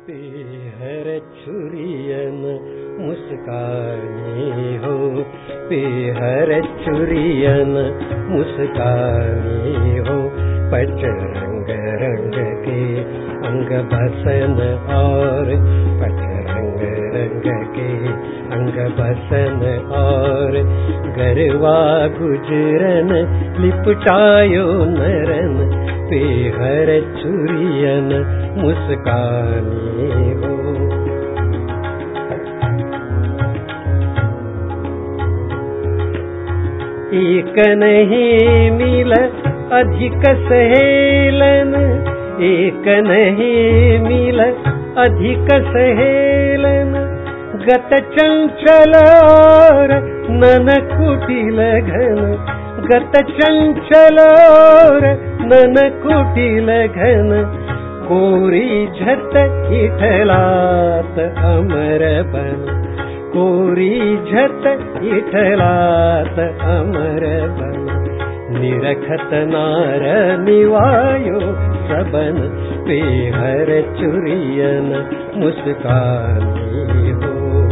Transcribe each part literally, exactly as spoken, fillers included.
पेहर छुरियन मुस्कानी हो, पेहर छुरियन मुस्कानी हो। पच रंग रंग के अंग बसन और, पच रंग रंग के अंग बसन और, गरवा गुजरन लिपटायो नरन। पेहर छुरियन मुस्कानी हो। एक नहीं मिल अधिक सहेलन, एक नहीं मिल अधिक सहेलन। गत चंचल और नन कुटिल घन, गत चंचल और नन कुटिल घन। कोरी झट इठलात अमर बन, कोरी झट इठलात अमर बन। निरखत नार निवायो सबन, पेहर छुरियन मुस्कानी हो।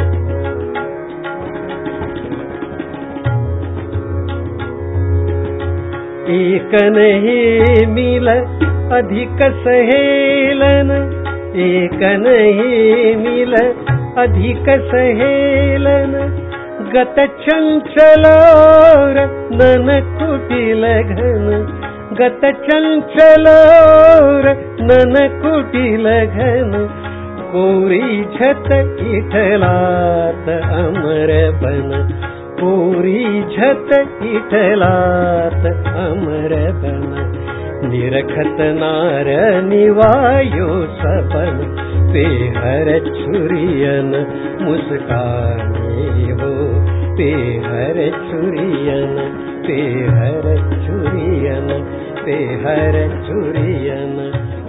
एक नहीं मिल अधिक सहेलन, एक नहीं मिल अधिक सहेलन। गत चंचल और नन कुटिल घन, गत चंचल और नन कुटिल घन। कोरी झट इठलात अमर बन, कोरी झट इठलात अमर बन। निरखत नार निवायो सबन, पेहर छुरियन मुस्कानी हो। पेहर छुरियन, पेहर छुरियन, पेहर छुरियन।